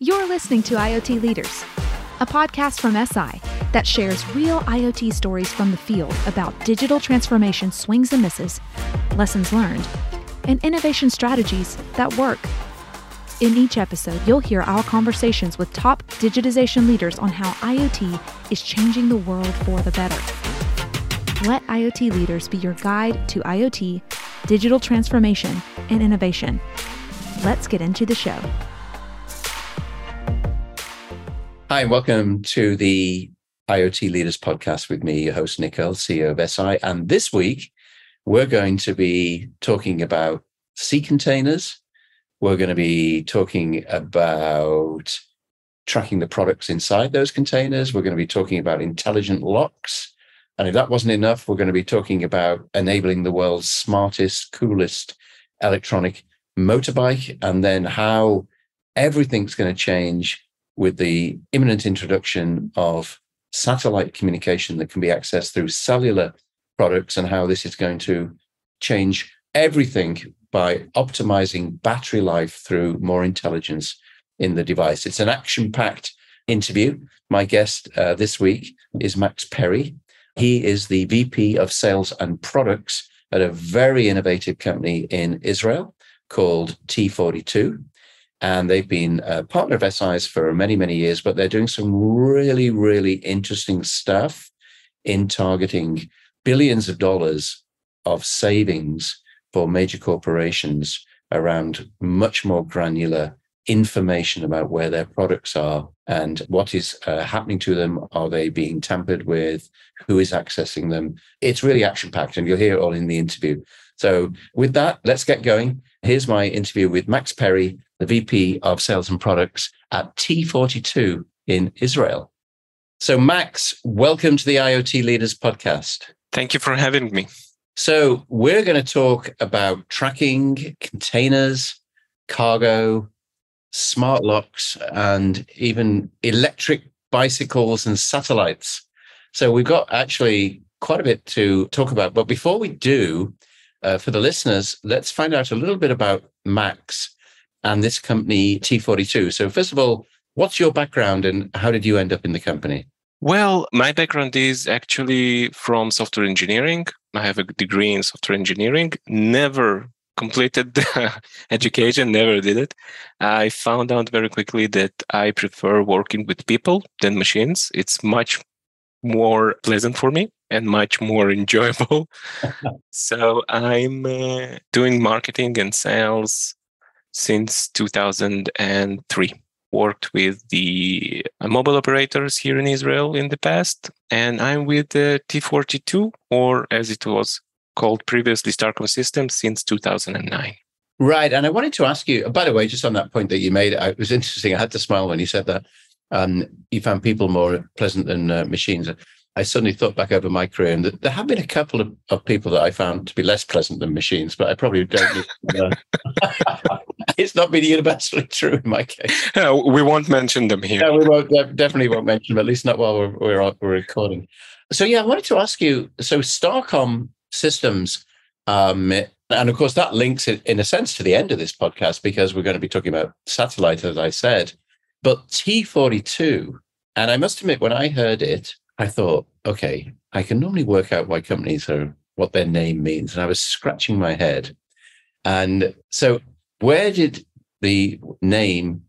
You're listening to IoT Leaders, a podcast from SI that shares real IoT stories from the field about digital transformation swings and misses, lessons learned, and innovation strategies that work. In each episode, you'll hear our conversations with top digitization leaders on how IoT is changing the world for the better. Let IoT Leaders be your guide to IoT, digital transformation, and innovation. Let's get into the show. Hi, and welcome to the IoT Leaders podcast with me, your host, Nick Earl, CEO of SI. And this week, we're going to be talking about C containers. We're going to be talking about tracking the products inside those containers. We're going to be talking about intelligent locks. And if that wasn't enough, we're going to be talking about enabling the world's smartest, coolest electronic motorbike, and then how everything's going to change with the imminent introduction of satellite communication that can be accessed through cellular products, and how this is going to change everything by optimizing battery life through more intelligence in the device. It's an action-packed interview. My guest this week is Max Perry. He is the VP of Sales and Products at a very innovative company in Israel called T42. And they've been a partner of SI's for many, many years, but they're doing some really, really interesting stuff in targeting billions of dollars of savings for major corporations around much more granular information about where their products are and what is happening to them. Are they being tampered with? Who is accessing them? It's really action-packed, and you'll hear it all in the interview. So with that, let's get going. Here's my interview with Max Perry, the VP of Sales and Products at T42 in Israel. So Max, welcome to the IoT Leaders podcast. Thank you for having me. So we're going to talk about tracking, containers, cargo, smart locks, and even electric bicycles and satellites. So we've got actually quite a bit to talk about. But before we do, for the listeners, let's find out a little bit about Max and this company, T42. So first of all, what's your background and how did you end up in the company? Well, my background is actually from software engineering. I have a degree in software engineering, never completed the education, never did it. I found out very quickly that I prefer working with people than machines. It's much more pleasant for me and much more enjoyable. So I'm doing marketing and sales since 2003. Worked with the mobile operators here in Israel in the past, and I'm with the T42, or as it was called previously, Starcom Systems, since 2009. Right. And I wanted to ask you, by the way, just on that point that you made, it was interesting. I had to smile when you said that. You found people more pleasant than machines. I suddenly thought back over my career, and there have been a couple of people that I found to be less pleasant than machines, but I probably don't. It's not been universally true in my case. We won't mention them here. No, we won't. Definitely won't mention them, at least not while we're recording. So yeah, I wanted to ask you. So Starcom Systems, and of course that links in a sense to the end of this podcast because we're going to be talking about satellite, as I said. But T42, and I must admit, when I heard it, I thought, okay, I can normally work out why companies are, what their name means. And I was scratching my head. And so where did the name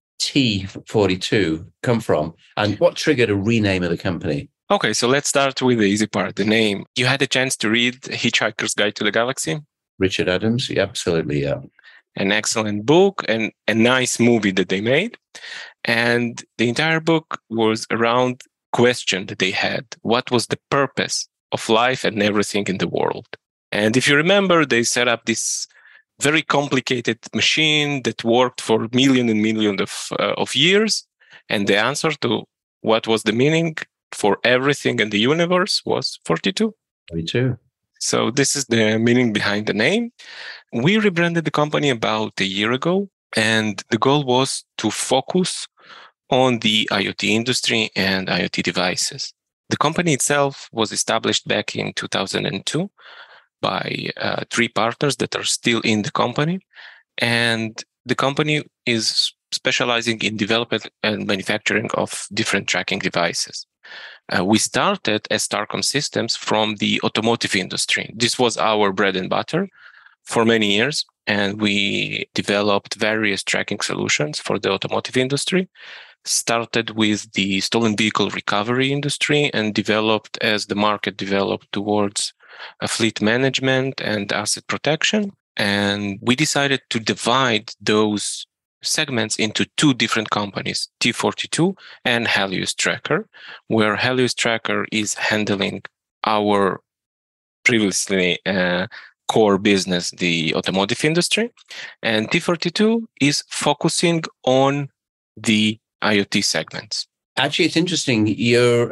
T42 come from? And what triggered a rename of the company? Okay, so let's start with the easy part, the name. You had a chance to read Hitchhiker's Guide to the Galaxy? Richard Adams? Yeah, absolutely, yeah. An excellent book and a nice movie that they made. And the entire book was around question that they had. What was the purpose of life and everything in the world? And if you remember, they set up this very complicated machine that worked for millions and millions of years. And the answer to what was the meaning for everything in the universe was 42. 42. So this is the meaning behind the name. We rebranded the company about a year ago, and the goal was to focus on the IoT industry and IoT devices. The company itself was established back in 2002 by 3 partners that are still in the company. And the company is specializing in development and manufacturing of different tracking devices. We started as Starcom Systems from the automotive industry. This was our bread and butter for many years, and we developed various tracking solutions for the automotive industry. Started with the stolen vehicle recovery industry and developed as the market developed towards fleet management and asset protection. And we decided to divide those segments into two different companies, T42 and Helios Tracker, where Helios Tracker is handling our previously core business, the automotive industry, and T42 is focusing on the IoT segments. Actually, it's interesting. You're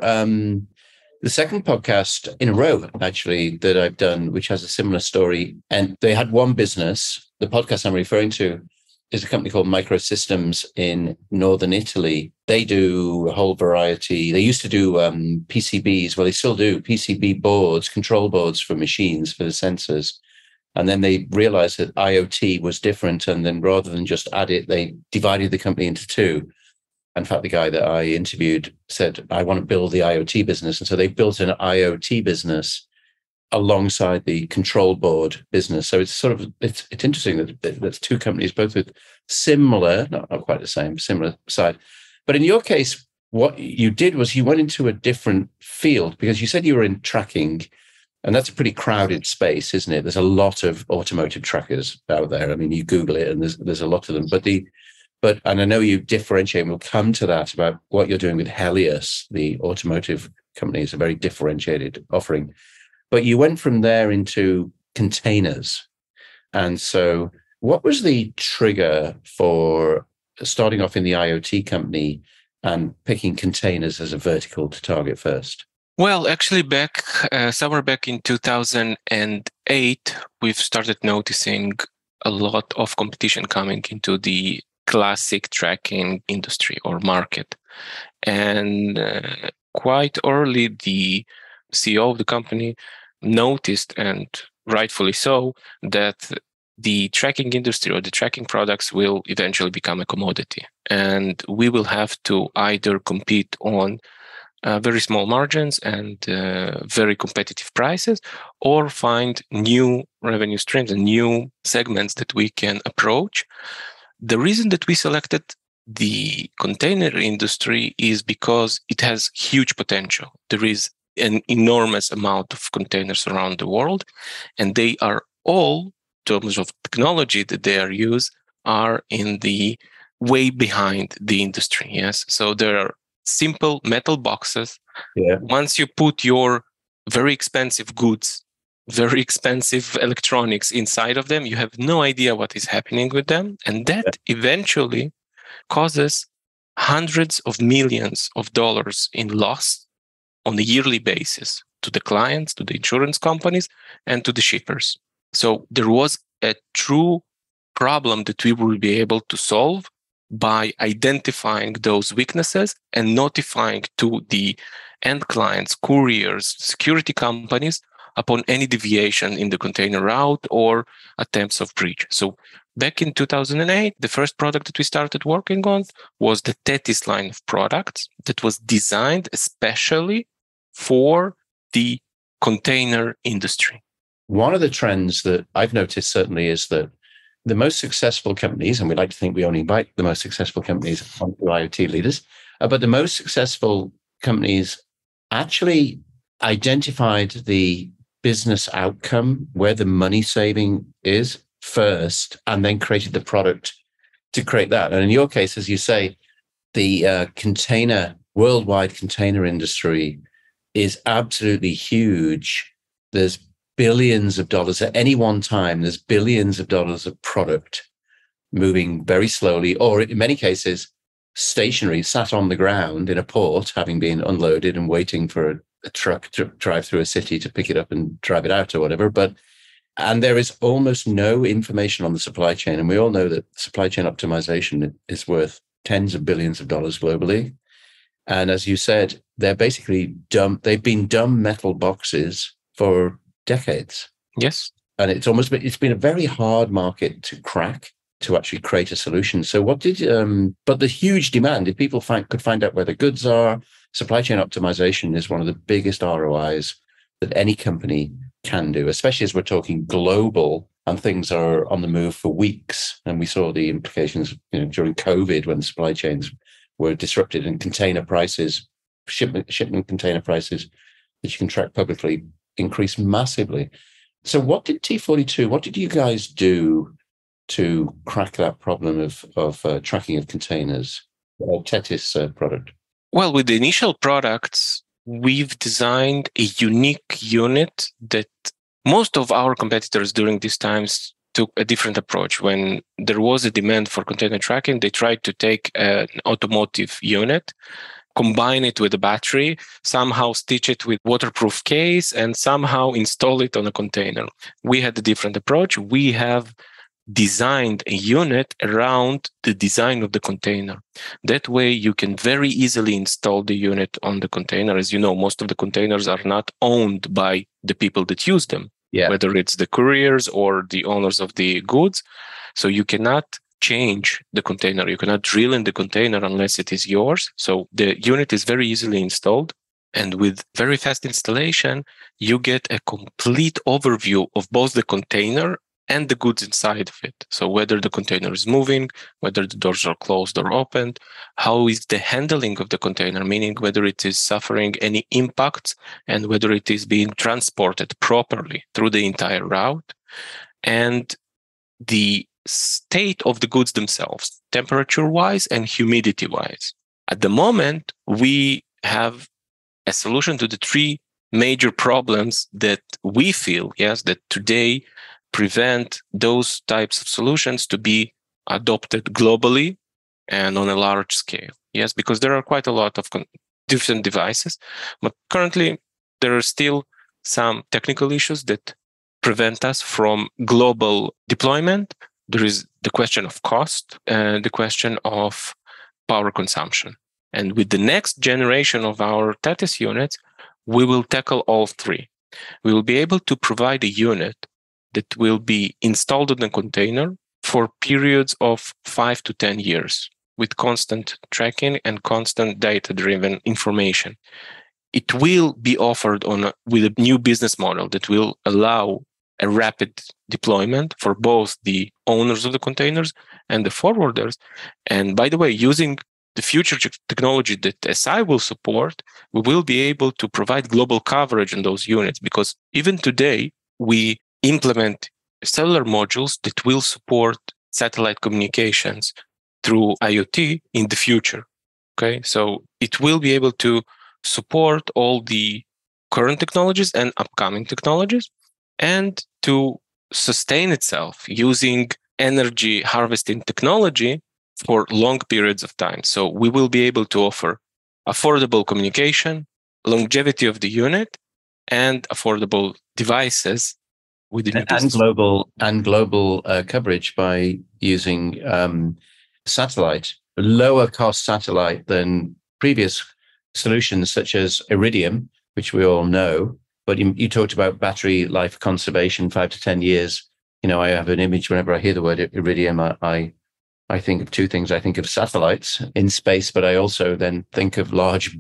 the second podcast in a row, actually, that I've done, which has a similar story. And they had one business. The podcast I'm referring to is a company called Microsystems in northern Italy. They do a whole variety. They used to do PCBs. Well, they still do PCB boards, control boards for machines, for the sensors. And then they realized that IoT was different. And then rather than just add it, they divided the company into two. In fact, the guy that I interviewed said, I want to build the IoT business. And so they built an IoT business alongside the control board business. So it's sort of, it's interesting that that's two companies, both with similar, not quite the same, similar side. But in your case, what you did was you went into a different field, because you said you were in tracking, and that's a pretty crowded space, isn't it? There's a lot of automotive trackers out there. I mean, you Google it and there's a lot of them. But and I know you differentiate, and we'll come to that about what you're doing with Helios, the automotive company. Is a very differentiated offering. But you went from there into containers. And so what was the trigger for starting off in the IoT company and picking containers as a vertical to target first? Well, actually, somewhere back in 2008, we've started noticing a lot of competition coming into the classic tracking industry or market. And quite early, the CEO of the company noticed, and rightfully so, that the tracking industry or the tracking products will eventually become a commodity. And we will have to either compete on very small margins and very competitive prices, or find new revenue streams and new segments that we can approach. The reason that we selected the container industry is because it has huge potential. There is an enormous amount of containers around the world, and they are all, in terms of technology that they are used, are in the way behind the industry. Yes, so there are simple metal boxes. Yeah. Once you put your very expensive goods, very expensive electronics inside of them, you have no idea what is happening with them, and that eventually causes hundreds of millions of dollars in loss on a yearly basis to the clients, to the insurance companies, and to the shippers. So there was a true problem that we will be able to solve by identifying those weaknesses and notifying to the end clients, couriers, security companies upon any deviation in the container route or attempts of breach. So back in 2008, the first product that we started working on was the Thetis line of products that was designed especially for the container industry. One of the trends that I've noticed certainly is that the most successful companies, and we like to think we only invite the most successful companies onto IoT leaders, but the most successful companies actually identified the business outcome, where the money saving is first, and then created the product to create that. And in your case, as you say, the worldwide container industry is absolutely huge. There's billions of dollars at any one time. There's billions of dollars of product moving very slowly, or in many cases, stationary, sat on the ground in a port, having been unloaded and waiting for a truck to drive through a city to pick it up and drive it out or whatever. And there is almost no information on the supply chain. And we all know that supply chain optimization is worth tens of billions of dollars globally. And as you said, they're basically dumb. They've been dumb metal boxes for decades. Yes. And it's been a very hard market to crack. to actually create a solution. So what did, but the huge demand, if people could find out where the goods are, supply chain optimization is one of the biggest ROIs that any company can do, especially as we're talking global and things are on the move for weeks. And we saw the implications, during COVID when supply chains were disrupted and container prices, shipment container prices that you can track publicly increased massively. So what did T42, what did you guys do to crack that problem of tracking of containers, Tethys product? Well, with the initial products, we've designed a unique unit that most of our competitors during these times took a different approach. When there was a demand for container tracking, they tried to take an automotive unit, combine it with a battery, somehow stitch it with waterproof case, and somehow install it on a container. We had a different approach. We have designed a unit around the design of the container. That way, you can very easily install the unit on the container. As you know, most of the containers are not owned by the people that use them, whether it's the couriers or the owners of the goods. So you cannot change the container. You cannot drill in the container unless it is yours. So the unit is very easily installed. And with very fast installation, you get a complete overview of both the container and the goods inside of it. So whether the container is moving, whether the doors are closed or opened, how is the handling of the container, meaning whether it is suffering any impacts and whether it is being transported properly through the entire route, and the state of the goods themselves, temperature-wise and humidity-wise. At the moment, we have a solution to the three major problems that we feel, that today prevent those types of solutions to be adopted globally and on a large scale. Yes, because there are quite a lot of different devices, but currently there are still some technical issues that prevent us from global deployment. There is the question of cost and the question of power consumption. And with the next generation of our Tethys units, we will tackle all three. We will be able to provide a unit that will be installed in a container for periods of 5 to 10 years with constant tracking and constant data-driven information. It will be offered with a new business model that will allow a rapid deployment for both the owners of the containers and the forwarders. And by the way, using the future technology that SI will support, we will be able to provide global coverage in those units, because even today, we implement cellular modules that will support satellite communications through IoT in the future. Okay, so it will be able to support all the current technologies and upcoming technologies, and to sustain itself using energy harvesting technology for long periods of time. So we will be able to offer affordable communication, longevity of the unit, and affordable devices and global coverage by using satellite, lower cost satellite than previous solutions such as Iridium, which we all know. But you talked about battery life conservation, 5 to 10 years. I have an image whenever I hear the word Iridium. I think of two things. I think of satellites in space, but I also then think of large,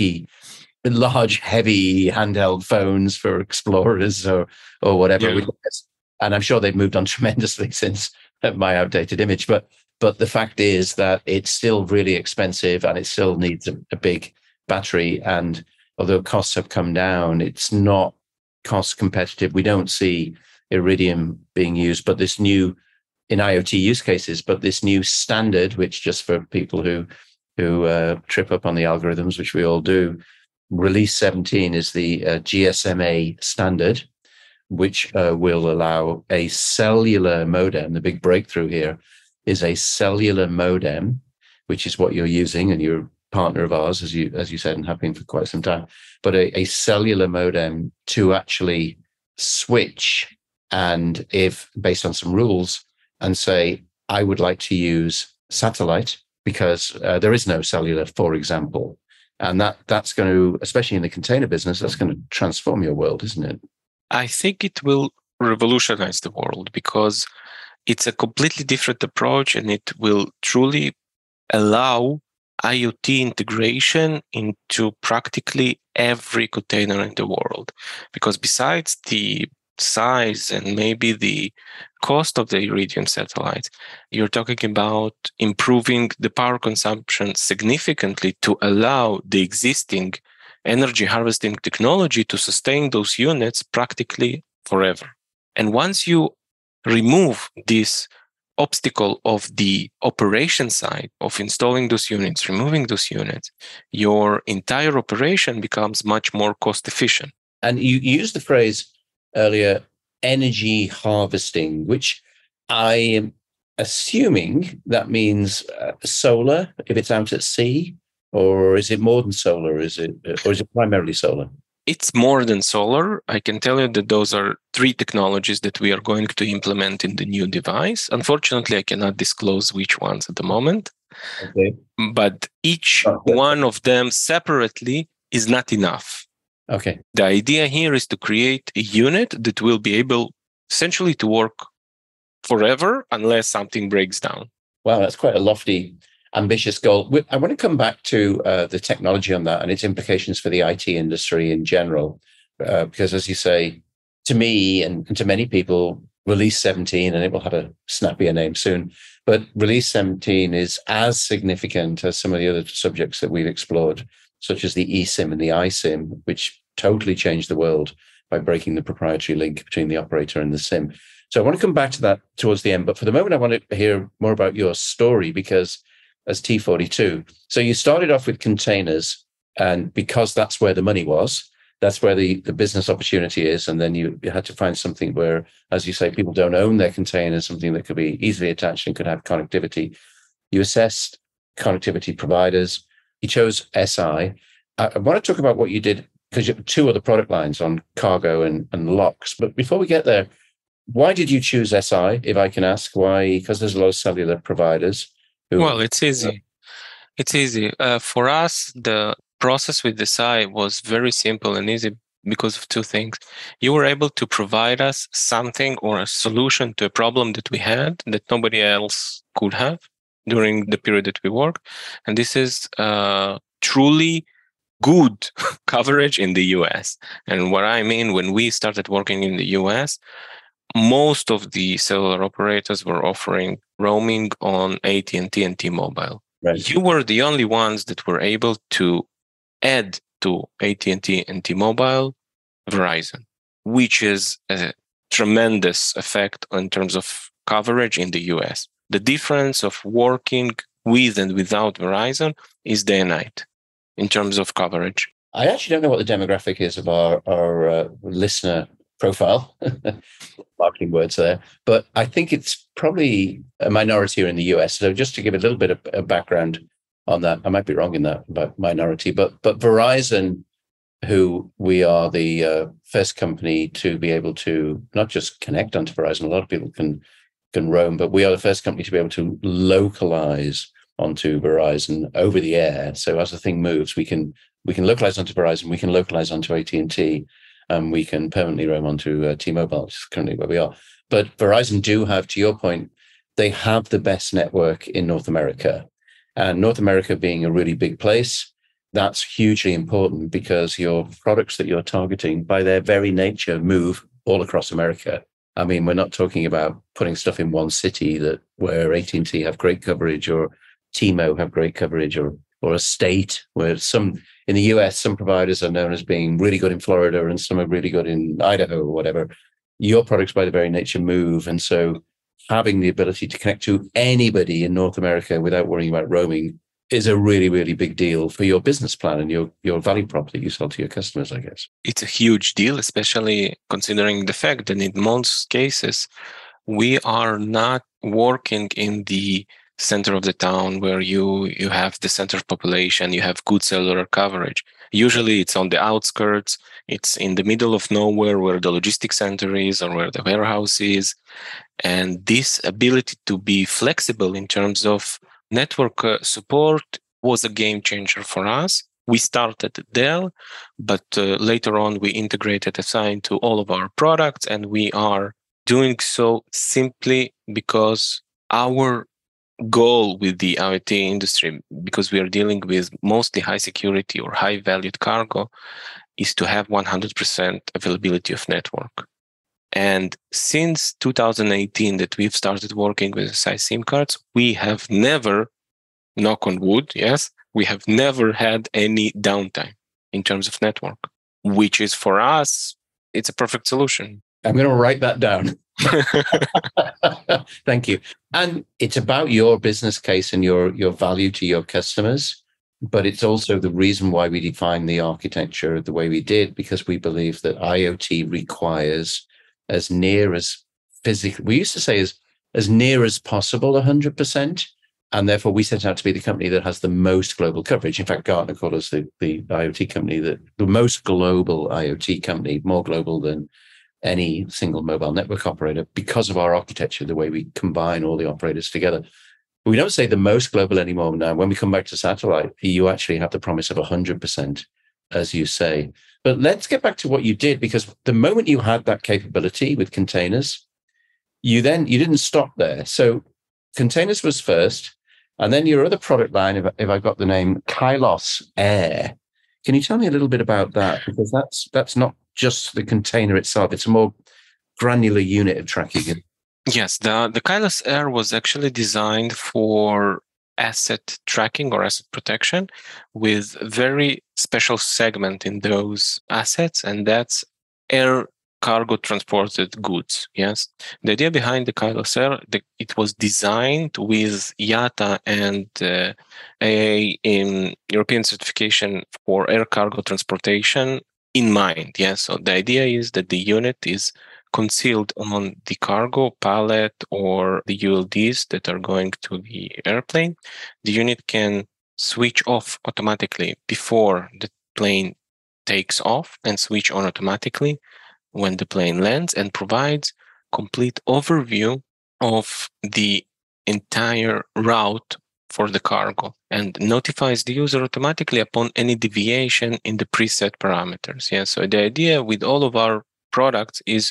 heavy handheld phones for explorers or whatever. Yeah. And I'm sure they've moved on tremendously since my outdated image. But the fact is that it's still really expensive and it still needs a big battery. And although costs have come down, it's not cost competitive. We don't see Iridium being used, but this new in IoT use cases, but this new standard, which just for people who trip up on the algorithms, which we all do, Release 17 is the GSMA standard, which will allow a cellular modem. The big breakthrough here is a cellular modem, which is what you're using, and you're a partner of ours, as you said, and have been for quite some time. But a cellular modem to actually switch, and if based on some rules, and say, I would like to use satellite because there is no cellular, for example. And that's going to, especially in the container business, that's going to transform your world, isn't it? I think it will revolutionize the world, because it's a completely different approach, and it will truly allow IoT integration into practically every container in the world. Because besides the size and maybe the cost of the Iridium satellites, you're talking about improving the power consumption significantly to allow the existing energy harvesting technology to sustain those units practically forever. And once you remove this obstacle of the operation side of installing those units, removing those units, your entire operation becomes much more cost efficient. And you used the phrase earlier, energy harvesting, which I am assuming that means solar if it's out at sea, or is it more than solar? Or is it primarily solar? It's more than solar. I can tell you that those are 3 technologies that we are going to implement in the new device. Unfortunately, I cannot disclose which ones at the moment. Okay. But each one of them separately is not enough. Okay. The idea here is to create a unit that will be able essentially to work forever unless something breaks down. Wow, that's quite a lofty, ambitious goal. I want to come back to the technology on that and its implications for the IT industry in general, because as you say, to me and to many people, Release 17, and it will have a snappier name soon, but Release 17 is as significant as some of the other subjects that we've explored, such as the eSIM and the iSIM, which totally changed the world by breaking the proprietary link between the operator and the SIM. So I want to come back to that towards the end, but for the moment, I want to hear more about your story, because as T42, so you started off with containers, and because that's where the money was, that's where the business opportunity is. And then you had to find something where, as you say, people don't own their containers, something that could be easily attached and could have connectivity. You assessed connectivity providers. You chose SI. I want to talk about what you did, because you have 2 other product lines on cargo and locks. But before we get there, why did you choose SI, if I can ask? Why? Because there's a lot of cellular providers. Well, it's easy. It's easy. For us, the process with the SI was very simple and easy because of 2 things. You were able to provide us something or a solution to a problem that we had that nobody else could have during the period that we worked. And this is truly good coverage in the US. And what I mean, when we started working in the US, most of the cellular operators were offering roaming on AT&T and T-Mobile. Right. You were the only ones that were able to add to AT&T and T-Mobile Verizon, which is a tremendous effect in terms of coverage in the US. The difference of working with and without Verizon is day and night in terms of coverage. I actually don't know what the demographic is of our listener profile, marketing words there, but I think it's probably a minority here in the US. So just to give a little bit of background on that, I might be wrong in that about minority, but Verizon, who we are the first company to be able to not just connect onto Verizon, a lot of people can roam, but we are the first company to be able to localize onto Verizon over the air. So as the thing moves, we can localize onto Verizon, we can localize onto AT&T, and we can permanently roam onto T-Mobile, which is currently where we are. But Verizon do have, to your point, they have the best network in North America. And North America being a really big place, that's hugely important, because your products that you're targeting, by their very nature, move all across America. I mean, we're not talking about putting stuff in one city where AT&T have great coverage, or T-Mo have great coverage, or a state where in the US, some providers are known as being really good in Florida and some are really good in Idaho or whatever. Your products by their very nature move. And so having the ability to connect to anybody in North America without worrying about roaming is a really, really big deal for your business plan and your value prop that you sell to your customers, I guess. It's a huge deal, especially considering the fact that in most cases, we are not working in the center of the town where you have the center of population, you have good cellular coverage. Usually it's on the outskirts, it's in the middle of nowhere where the logistics center is or where the warehouse is. And this ability to be flexible in terms of network support was a game changer for us. We started there, but later on we integrated SI into all of our products, and we are doing so simply because our goal with the IoT industry, because we are dealing with mostly high security or high valued cargo, is to have 100% availability of network. And since 2018 that we've started working with SI SIM cards, we have never, knock on wood, yes, we have never had any downtime in terms of network, which is for us, it's a perfect solution. I'm going to write that down. Thank you. And it's about your business case and your value to your customers, but it's also the reason why we define the architecture the way we did, because we believe that IoT requires as near as physical, we used to say as near as possible 100%. And therefore we set out to be the company that has the most global coverage. In fact, Gartner called us the IoT company, the most global IoT company, more global than any single mobile network operator, because of our architecture, the way we combine all the operators together. But we don't say the most global anymore now. When we come back to satellite, you actually have the promise of 100%, as you say. But let's get back to what you did, because the moment you had that capability with containers, you didn't stop there. So containers was first, and then your other product line, if I got the name, Kailos Air. Can you tell me a little bit about that? Because that's not just the container itself; it's a more granular unit of tracking. Yes, the Kailos Air was actually designed for asset tracking or asset protection with very special segment in those assets, and that's air cargo transported goods. Yes, the idea behind the Kailos Air, it was designed with IATA and AA in European certification for air cargo transportation in mind. Yes, so the idea is that the unit is concealed on the cargo pallet or the ULDs that are going to the airplane. The unit can switch off automatically before the plane takes off and switch on automatically when the plane lands, and provides complete overview of the entire route for the cargo and notifies the user automatically upon any deviation in the preset parameters. Yeah, so the idea with all of our products is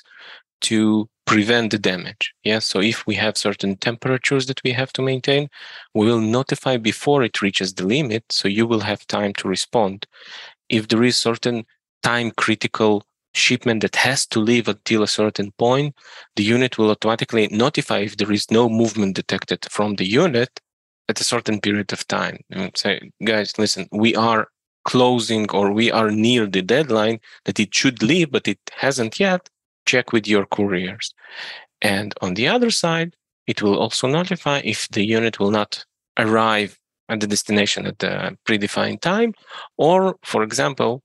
to prevent the damage. Yeah, so if we have certain temperatures that we have to maintain, we will notify before it reaches the limit, so you will have time to respond. If there is certain time critical shipment that has to leave until a certain point, the unit will automatically notify if there is no movement detected from the unit at a certain period of time. And say, guys, listen, we are closing or we are near the deadline that it should leave, but it hasn't yet. Check with your couriers. And on the other side, it will also notify if the unit will not arrive at the destination at the predefined time, or, for example,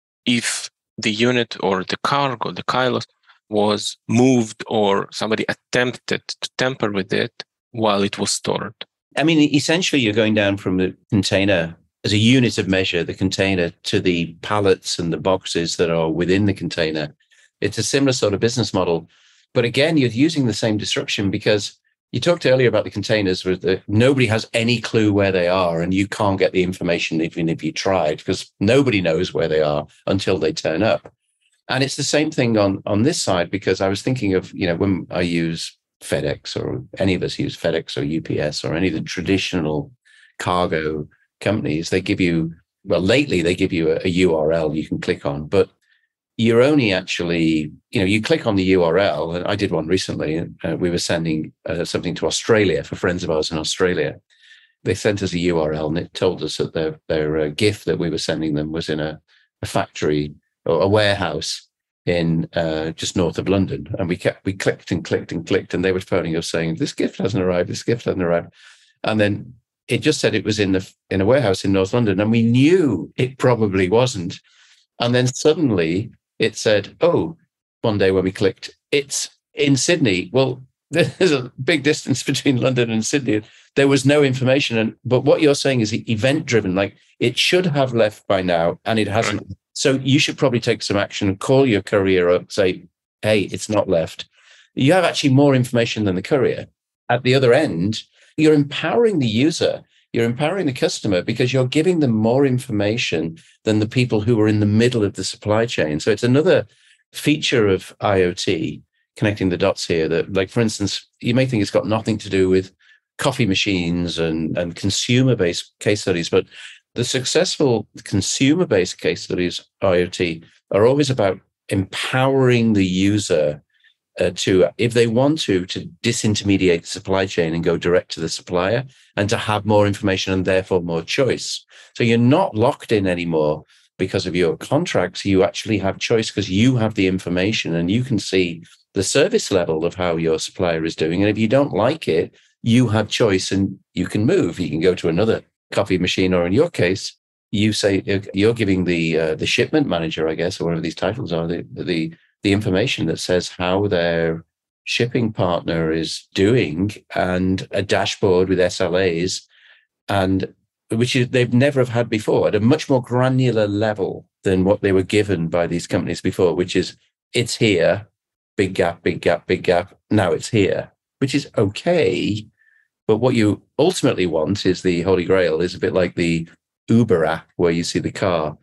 if the unit or the cargo, the Kailos, was moved or somebody attempted to tamper with it while it was stored. I mean, essentially, you're going down from the container as a unit of measure, the container, to the pallets and the boxes that are within the container. It's a similar sort of business model. But again, you're using the same disruption, because you talked earlier about the containers where nobody has any clue where they are, and you can't get the information even if you tried, because nobody knows where they are until they turn up. And it's the same thing on this side, because I was thinking of, when I use FedEx, or any of us use FedEx or UPS or any of the traditional cargo companies, they give you, lately they give you a URL you can click on, but you're only actually, you click on the URL, and I did one recently. We were sending something to Australia for friends of ours in Australia. They sent us a URL, and it told us that their gift that we were sending them was in a factory or a warehouse in just north of London. And we clicked and clicked and clicked, and they were phoning us saying, this gift hasn't arrived, this gift hasn't arrived. And then it just said it was in a warehouse in North London, and we knew it probably wasn't. And then suddenly it said, one day when we clicked, it's in Sydney. Well, there's a big distance between London and Sydney. There was no information. But what you're saying is event driven, like it should have left by now, and it hasn't. Right. So you should probably take some action and call your courier up, say, hey, it's not left. You have actually more information than the courier. At the other end, you're empowering the user. You're empowering the customer, because you're giving them more information than the people who are in the middle of the supply chain. So it's another feature of IoT connecting the dots here that, like, for instance, you may think it's got nothing to do with coffee machines and consumer-based case studies, but the successful consumer-based case studies, IoT, are always about empowering the user to, if they want to disintermediate the supply chain and go direct to the supplier and to have more information and therefore more choice. So you're not locked in anymore because of your contracts. You actually have choice because you have the information and you can see the service level of how your supplier is doing. And if you don't like it, you have choice and you can move. You can go to another coffee machine, or in your case, you say you're giving the shipment manager, I guess, or whatever these titles are, the information that says how their shipping partner is doing, and a dashboard with SLAs, and which they've never have had before at a much more granular level than what they were given by these companies before, which is it's here, big gap, big gap, big gap. Now it's here, which is okay. But what you ultimately want is the Holy Grail, is a bit like the Uber app where you see the car.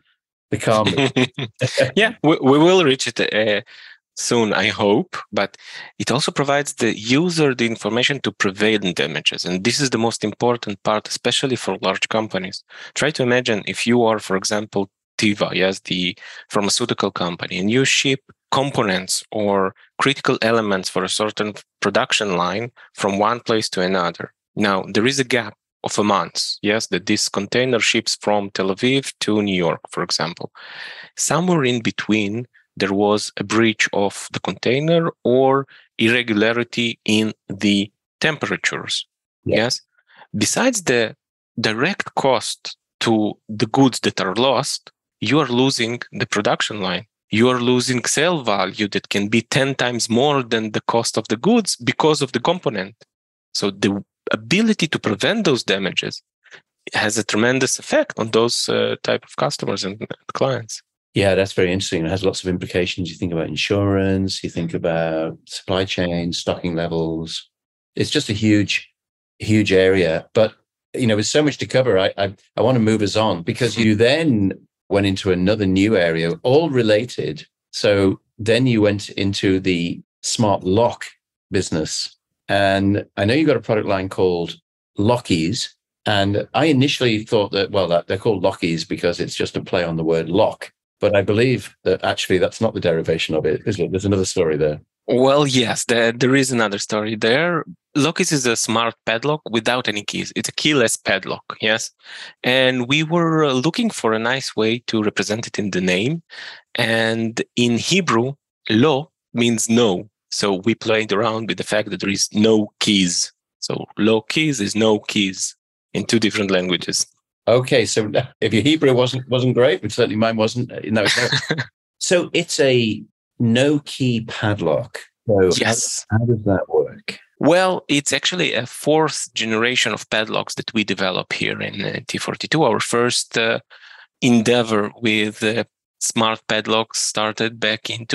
Yeah, we will reach it soon, I hope. But it also provides the user the information to prevent damages. And this is the most important part, especially for large companies. Try to imagine if you are, for example, Teva, yes, the pharmaceutical company, and you ship components or critical elements for a certain production line from one place to another. Now, there is a gap of a month, yes, that this container ships from Tel Aviv to New York, for example. Somewhere in between, there was a breach of the container or irregularity in the temperatures, yes. Besides the direct cost to the goods that are lost, you are losing the production line. You are losing sale value that can be 10 times more than the cost of the goods because of the component. So the ability to prevent those damages has a tremendous effect on those type of customers and clients. Yeah, that's very interesting. It has lots of implications. You think about insurance, you think about supply chain, stocking levels. It's just a huge area. But, with so much to cover, I want to move us on, because you then went into another new area, all related. So then you went into the smart lock business. And I know you got a product line called Lockies. And I initially thought that they're called Lockies because it's just a play on the word lock. But I believe that actually that's not the derivation of it, is it? There's another story there. Well, yes, there is another story there. Lockies is a smart padlock without any keys. It's a keyless padlock, yes. And we were looking for a nice way to represent it in the name. And in Hebrew, lo means no. So we played around with the fact that there is no keys. So lo keys is no keys in two different languages. Okay, so if your Hebrew wasn't great, but certainly mine wasn't. No. So it's a no-key padlock. So yes. How does that work? Well, it's actually a fourth generation of padlocks that we develop here in T42. Our first endeavor with smart padlocks started back in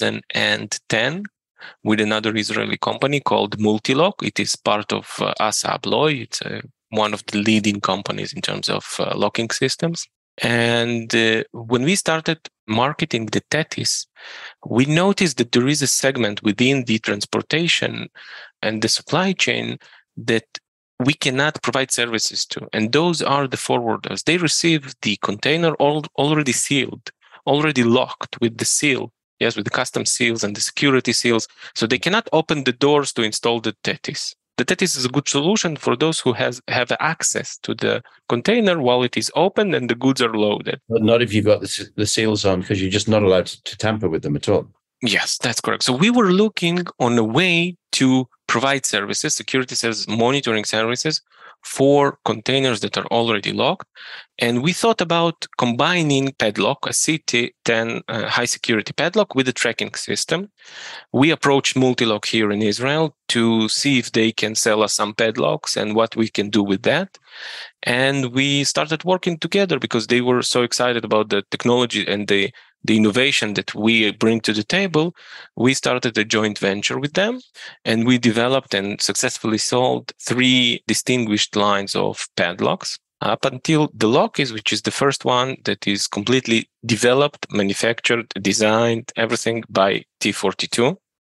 2010 with another Israeli company called Multilock. It is part of ASSA ABLOY. It's one of the leading companies in terms of locking systems. And when we started marketing the Tethys, we noticed that there is a segment within the transportation and the supply chain that we cannot provide services to. And those are the forwarders. They receive the container already sealed, already locked with the seal, yes, with the custom seals and the security seals. So they cannot open the doors to install the Tethys. The Tethys is a good solution for those who have access to the container while it is open and the goods are loaded. But not if you've got the seals on, because you're just not allowed to tamper with them at all. Yes, that's correct. So we were looking on a way to provide services, security services, monitoring services for containers that are already locked. And we thought about combining padlock, a CT10 high security padlock, with a tracking system. We approached Multilock here in Israel to see if they can sell us some padlocks and what we can do with that. And we started working together because they were so excited about the technology and the innovation that we bring to the table. We started a joint venture with them, and we developed and successfully sold 3 distinguished lines of padlocks up until the Lockies, which is the first one that is completely developed, manufactured, designed, everything by T42.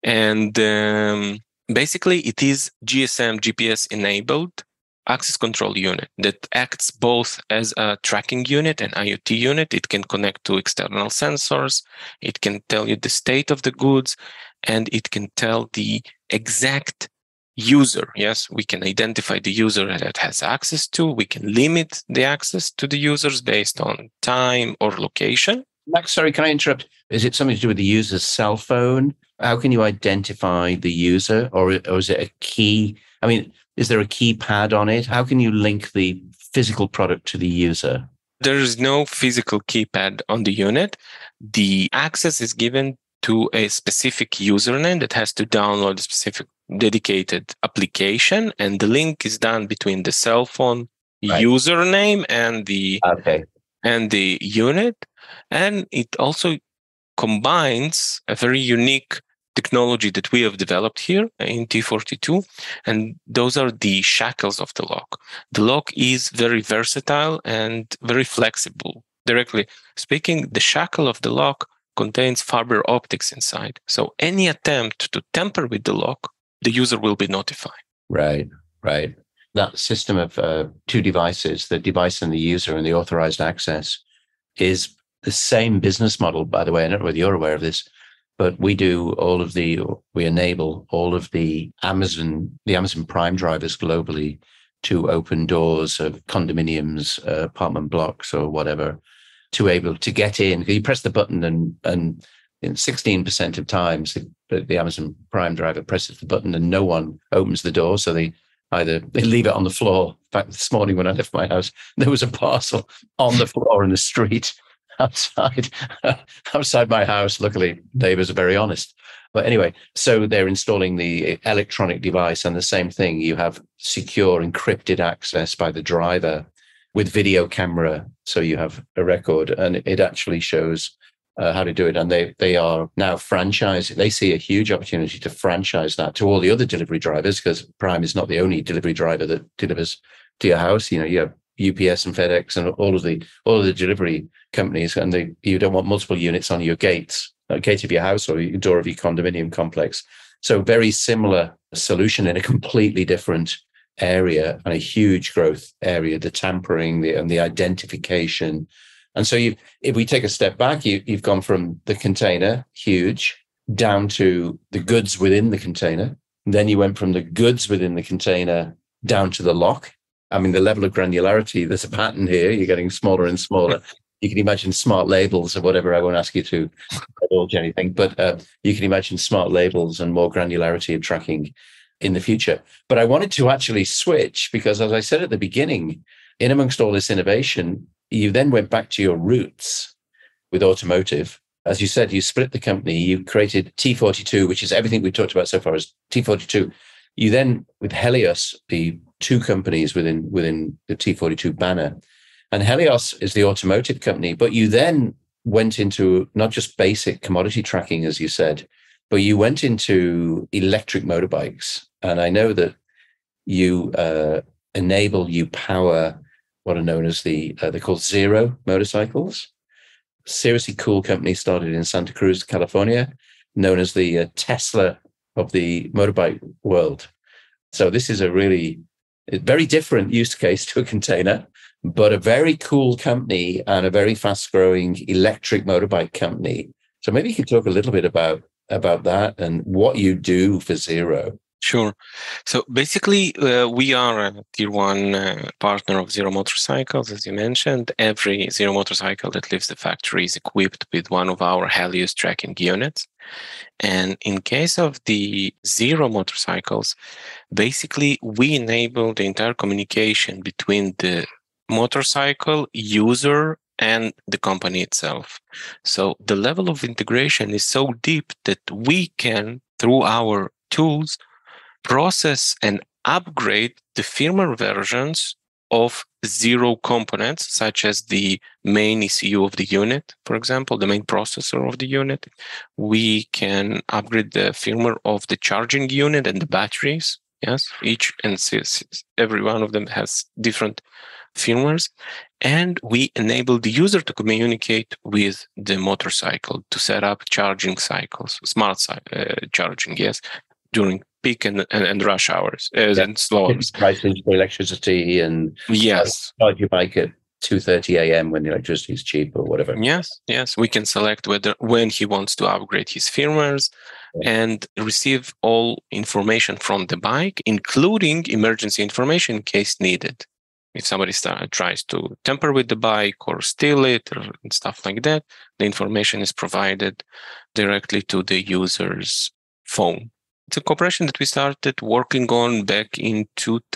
And basically, it is GSM GPS enabled access control unit that acts both as a tracking unit and IoT unit. It can connect to external sensors. It can tell you the state of the goods, and it can tell the exact user. Yes, we can identify the user that it has access to. We can limit the access to the users based on time or location. Max, sorry, can I interrupt? Is it something to do with the user's cell phone? How can you identify the user, or is it a key? I mean, is there a keypad on it? How can you link the physical product to the user? There is no physical keypad on the unit. The access is given to a specific username that has to download a specific dedicated application, and the link is done between the cell phone username and the unit. And it also combines a very unique technology that we have developed here in T42, and those are the shackles of the lock. The lock is very versatile and very flexible. Directly speaking, the shackle of the lock contains fiber optics inside. So any attempt to tamper with the lock, the user will be notified. Right. That system of two devices, the device and the user and the authorized access, is the same business model, by the way. I don't know whether you're aware of this, but we enable all of the Amazon Prime drivers globally to open doors of condominiums, apartment blocks or whatever, to able to get in. You press the button and in 16% of times, the Amazon Prime driver presses the button and no one opens the door. So they leave it on the floor. In fact, this morning when I left my house, there was a parcel on the floor in the street outside my house. Luckily, neighbors are very honest. But anyway, so they're installing the electronic device, and the same thing. You have secure encrypted access by the driver with video camera. So you have a record, and it actually shows how to do it. And they are now franchising. They see a huge opportunity to franchise that to all the other delivery drivers, because Prime is not the only delivery driver that delivers to your house. You know, you have UPS and FedEx and all of the delivery companies, and you don't want multiple units on your gate of your house or your door of your condominium complex. So very similar solution in a completely different area and a huge growth area, the tampering and the identification. And so if we take a step back, you've gone from the container, huge, down to the goods within the container. Then you went from the goods within the container down to the lock. I mean, the level of granularity, there's a pattern here. You're getting smaller and smaller. You can imagine smart labels or whatever. I won't ask you to divulge anything, but you can imagine smart labels and more granularity of tracking in the future. But I wanted to actually switch because, as I said at the beginning, in amongst all this innovation, you then went back to your roots with automotive. As you said, you split the company, you created T42, which is everything we've talked about so far as T42. You then, with Helios, the two companies within the T42 banner. And Helios is the automotive company, but you then went into not just basic commodity tracking, as you said, but you went into electric motorbikes. And I know that you power what are known as they're called Zero motorcycles. Seriously cool company started in Santa Cruz, California, known as the Tesla of the motorbike world. So this is a very different use case to a container, but a very cool company and a very fast-growing electric motorbike company. So maybe you could talk a little bit about that and what you do for Zero. Sure. So basically, we are a tier one partner of Zero Motorcycles, as you mentioned. Every Zero motorcycle that leaves the factory is equipped with one of our Helios tracking units. And in case of the Zero motorcycles, basically, we enable the entire communication between the motorcycle user and the company itself. So the level of integration is so deep that we can, through our tools, process and upgrade the firmware versions of Zero components, such as the main ECU of the unit, for example, the main processor of the unit. We can upgrade the firmware of the charging unit and the batteries. Yes, every one of them has different firmwares, and we enable the user to communicate with the motorcycle to set up charging cycles, charging, yes, during peak and rush hours and slow hours. Prices for electricity and yes, charge your bike at 2:30 a.m. when the electricity is cheap or whatever. Yes. We can select when he wants to upgrade his firmwares and receive all information from the bike, including emergency information in case needed. If somebody tries to tamper with the bike or steal it or stuff like that, the information is provided directly to the user's phone. It's a cooperation that we started working on back in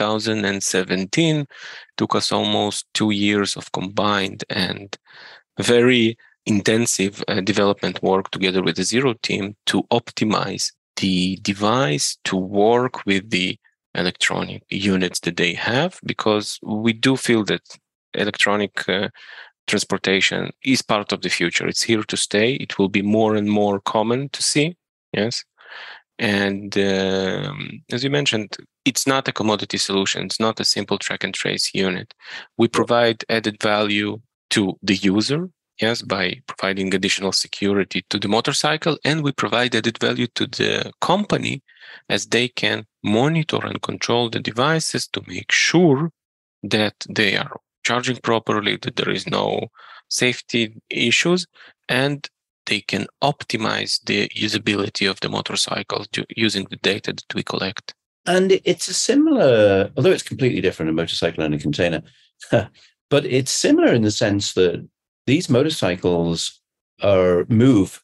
2017. Took us almost 2 years of combined and very intensive development work together with the Zero team to optimize the device to work with the electronic units that they have, because we do feel that electronic transportation is part of the future. It's here to stay. It will be more and more common to see. Yes. And as you mentioned, it's not a commodity solution. It's not a simple track and trace unit. We provide added value to the user, yes, by providing additional security to the motorcycle, and we provide added value to the company as they can monitor and control the devices to make sure that they are charging properly, that there is no safety issues, and they can optimize the usability of the motorcycle using the data that we collect. And it's a similar, although it's completely different, a motorcycle and a container, but it's similar in the sense that these motorcycles move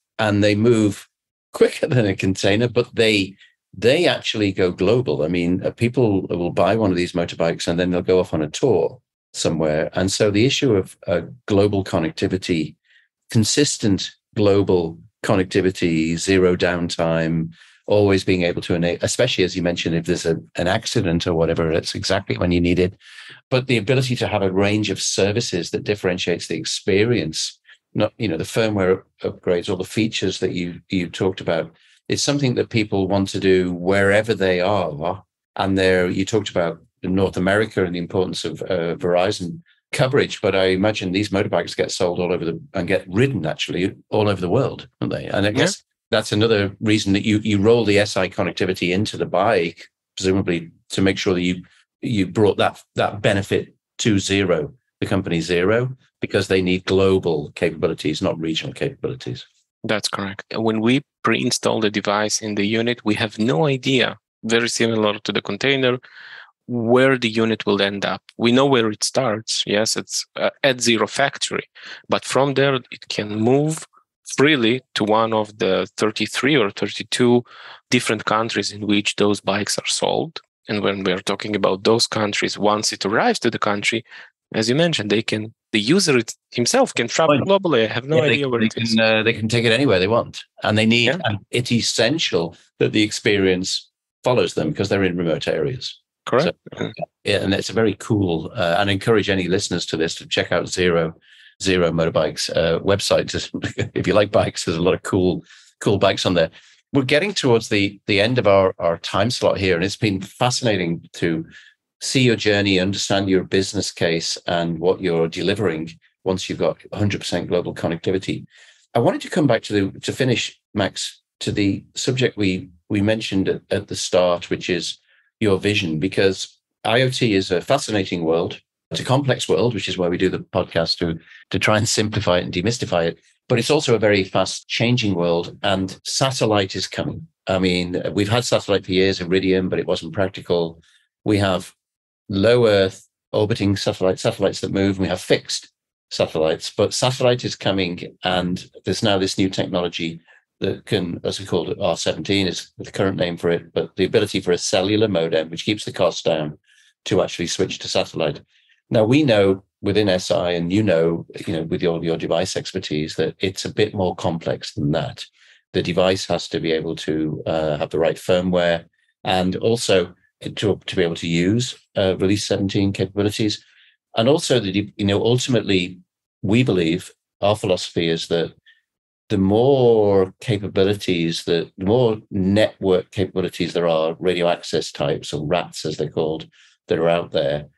quicker than a container, but they actually go global. I mean, people will buy one of these motorbikes and then they'll go off on a tour somewhere. And so the issue of global connectivity, consistent global connectivity, zero downtime, always being able to enable, especially as you mentioned, if there's an accident or whatever, it's exactly when you need it. But the ability to have a range of services that differentiates the experience, not, the firmware upgrades, all the features that you talked about, it's something that people want to do wherever they are. And you talked about North America and the importance of Verizon coverage, but I imagine these motorbikes get sold all over and get ridden actually all over the world, don't they? And I guess that's another reason that you roll the SI connectivity into the bike, presumably to make sure that you brought that benefit to Zero, the company Zero, because they need global capabilities, not regional capabilities. That's correct. When we pre-install the device in the unit, we have no idea, very similar to the container, where the unit will end up. We know where it starts. Yes, it's at Zero factory, but from there it can move freely to one of the 33 or 32 different countries in which those bikes are sold. And when we're talking about those countries, once it arrives to the country, as you mentioned, the user himself can travel globally. I have no idea where it is. They can take it anywhere they want, and they need. And it's essential that the experience follows them because they're in remote areas. Correct. So, and it's a very cool, and I encourage any listeners to this to check out Zero Motorbikes website. If you like bikes, there's a lot of cool bikes on there. We're getting towards the end of our time slot here, and it's been fascinating to see your journey, understand your business case and what you're delivering once you've got 100% global connectivity. I wanted to come back to finish, Max, to the subject we mentioned at the start, which is your vision, because IoT is a fascinating world. It's a complex world, which is why we do the podcast to try and simplify it and demystify it. But it's also a very fast changing world, and satellite is coming. I mean, we've had satellite for years, Iridium, but it wasn't practical. We have low Earth orbiting satellites that move, and we have fixed satellites, but satellite is coming, and there's now this new technology that can, as we called it, R17 is the current name for it, but the ability for a cellular modem, which keeps the cost down, to actually switch to satellite. Now, we know within SI, and with your device expertise, that it's a bit more complex than that. The device has to be able to have the right firmware, and also to be able to use Release 17 capabilities. And also, ultimately, we believe, our philosophy is that the more capabilities, the more network capabilities there are, radio access types, or RATs as they're called, that are out there,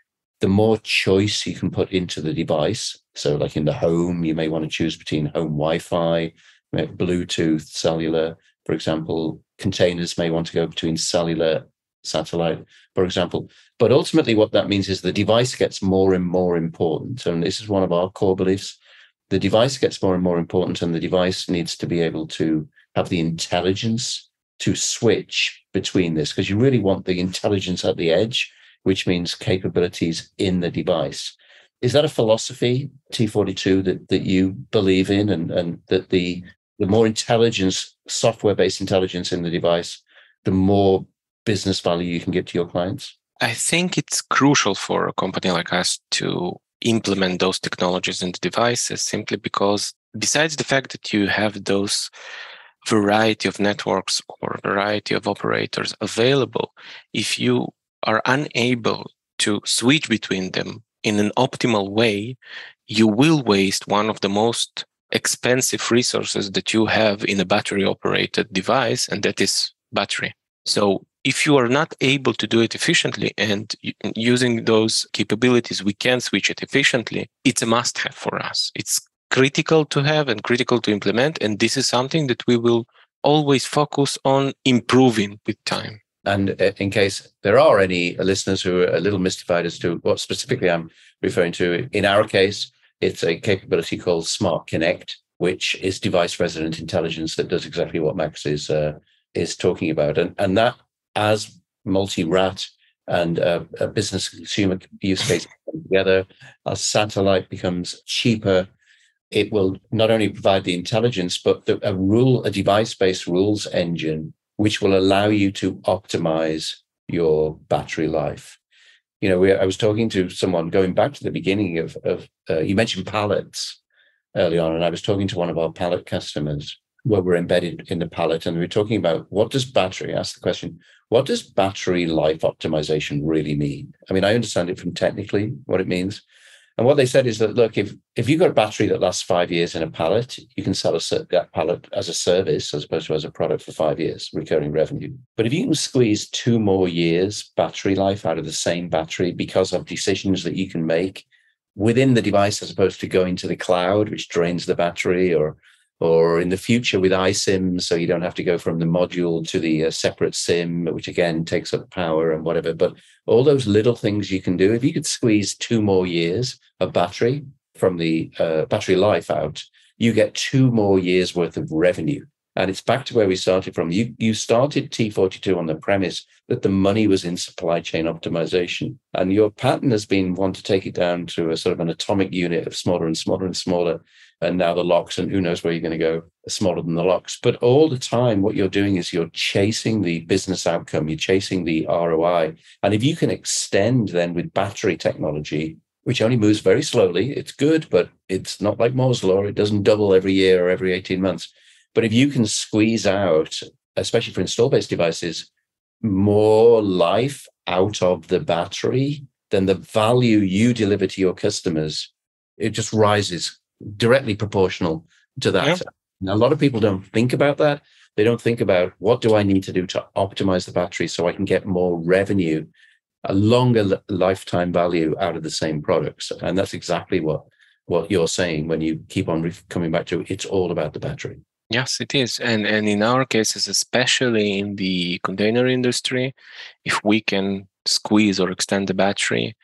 the more choice you can put into the device. So like in the home, you may want to choose between home Wi-Fi, Bluetooth, cellular, for example. Containers may want to go between cellular, satellite, for example. But ultimately what that means is the device gets more and more important. And this is one of our core beliefs. The device gets more and more important, and the device needs to be able to have the intelligence to switch between this, because you really want the intelligence at the edge, which means capabilities in the device. Is that a philosophy, T42, that you believe in, and that the more intelligence, software-based intelligence in the device, the more business value you can give to your clients? I think it's crucial for a company like us to implement those technologies in the devices, simply because besides the fact that you have those variety of networks or variety of operators available, if you are unable to switch between them in an optimal way, you will waste one of the most expensive resources that you have in a battery operated device, and that is battery. So if you are not able to do it efficiently, and using those capabilities, we can switch it efficiently, it's a must-have for us. It's critical to have and critical to implement. And this is something that we will always focus on improving with time. And in case there are any listeners who are a little mystified as to what specifically I'm referring to, in our case, it's a capability called Smart Connect, which is device resident intelligence that does exactly what Max is talking about. And that, as multi-RAT and a business consumer use case come together, as satellite becomes cheaper, it will not only provide the intelligence, but a device-based rules engine, which will allow you to optimize your battery life. You know, I was talking to someone going back to the beginning of you mentioned pallets early on, and I was talking to one of our pallet customers where we're embedded in the pallet, and we were talking about ask the question, what does battery life optimization really mean? I mean, I understand it from technically what it means. And what they said is that, look, if you've got a battery that lasts 5 years in a pallet, you can sell that pallet as a service as opposed to as a product for 5 years, recurring revenue. But if you can squeeze 2 more years battery life out of the same battery because of decisions that you can make within the device as opposed to going to the cloud, which drains the battery, or in the future with iSIM, so you don't have to go from the module to the separate SIM, which again takes up power and whatever. But all those little things you can do, if you could squeeze 2 more years of battery from the battery life out, you get 2 more years worth of revenue. And it's back to where we started from. You started T42 on the premise that the money was in supply chain optimization. And your pattern has been one to take it down to a sort of an atomic unit of smaller and smaller and smaller. And now the locks, and who knows where you're going to go, are smaller than the locks. But all the time, what you're doing is you're chasing the business outcome, you're chasing the ROI. And if you can extend then with battery technology, which only moves very slowly, it's good, but it's not like Moore's law. It doesn't double every year or every 18 months. But if you can squeeze out, especially for install-based devices, more life out of the battery, then the value you deliver to your customers, it just rises directly proportional to that. Yeah. Now, a lot of people don't think about that. They don't think about, what do I need to do to optimize the battery so I can get more revenue, a longer lifetime value out of the same products. And that's exactly what you're saying when you keep on coming back to, it's all about the battery. Yes, it is. And in our cases, especially in the container industry, if we can squeeze or extend the battery,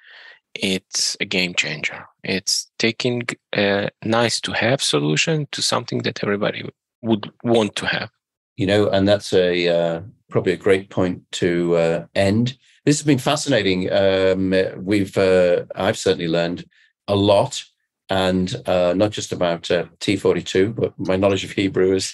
it's a game changer. It's taking a nice to have solution to something that everybody would want to have. You know, and that's probably a great point to end. This has been fascinating. I've certainly learned a lot. And not just about T42, but my knowledge of Hebrew is,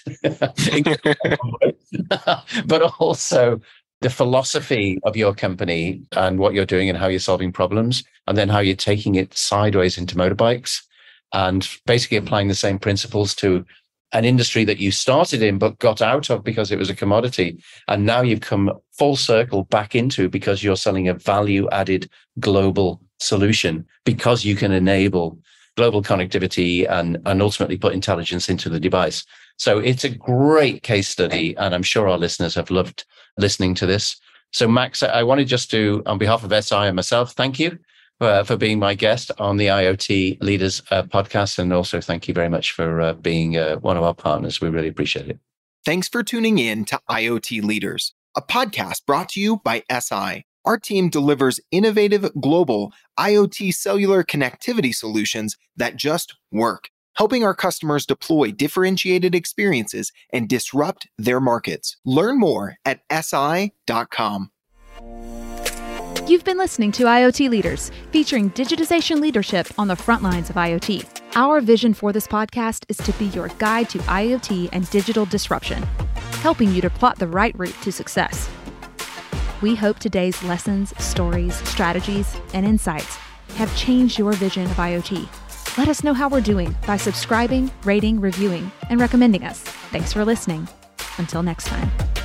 but also the philosophy of your company and what you're doing and how you're solving problems, and then how you're taking it sideways into motorbikes and basically applying the same principles to an industry that you started in but got out of because it was a commodity. And now you've come full circle back into, because you're selling a value-added global solution, because you can enable global connectivity and ultimately put intelligence into the device. So it's a great case study, and I'm sure our listeners have loved listening to this. So Max, I wanted just to, on behalf of SI and myself, thank you for being my guest on the IoT Leaders podcast. And also thank you very much for being one of our partners. We really appreciate it. Thanks for tuning in to IoT Leaders, a podcast brought to you by SI. Our team delivers innovative global IoT cellular connectivity solutions that just work, helping our customers deploy differentiated experiences and disrupt their markets. Learn more at si.com. You've been listening to IoT Leaders, featuring digitization leadership on the front lines of IoT. Our vision for this podcast is to be your guide to IoT and digital disruption, helping you to plot the right route to success. We hope today's lessons, stories, strategies, and insights have changed your vision of IoT. Let us know how we're doing by subscribing, rating, reviewing, and recommending us. Thanks for listening. Until next time.